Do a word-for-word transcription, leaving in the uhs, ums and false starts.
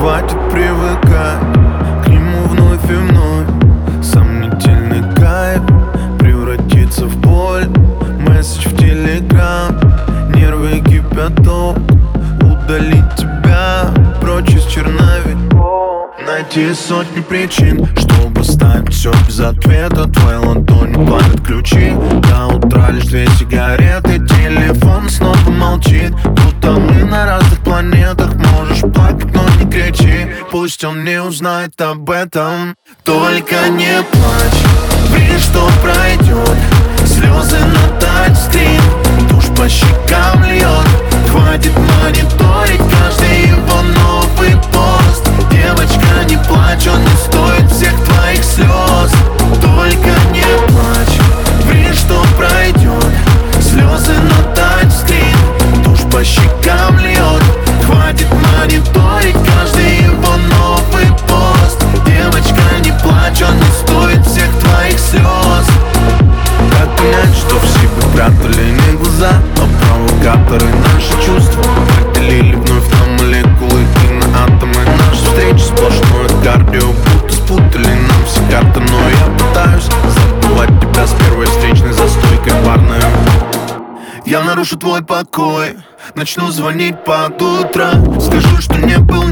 хватит привыкать к нему вновь и вновь. Сомнительный кайф превратится в боль. Месседж в телеграм, нервы кипяток. Удалить тебя прочь из черновиков. Найти сотни причин, чтобы ставить все без ответа. Твои ладони палят ключи. До утра лишь две сигареты. Телефон снова молчит, будто мы на разных планетах. Можешь плакать, но не кричи, пусть он не узнает об этом. Только не плачь, верь, что пройдет. Слезы на тачскрин, тушь по щекам льет. Хватит мониторить каждый его новый пост. Девочка, не плачь, он не стоит всех твоих слез. Только не плачь, верь, что пройдет. Слезы на тачскрин, тушь по щекам льет. Хватит мониторить каждый его новый пост. Девочка, не плачь, он не стоит всех твоих слез. Как понять, что все бы прятали не глаза, а провокаторы наши чувства поделили вновь на молекулы и на атомы. Наши встречи сплошное кардио, будто спутали нам все карты. Но я пытаюсь забывать тебя с первой встречной за стойкой барной. Я нарушу твой покой, начну звонить под утро. Скажу, что не был